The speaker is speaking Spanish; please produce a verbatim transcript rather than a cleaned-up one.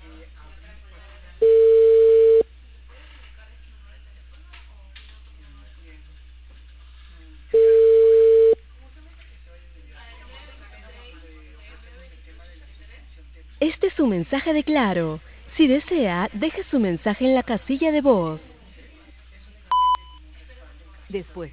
Este es su mensaje de Claro. Si desea, deje su mensaje en la casilla de voz. Después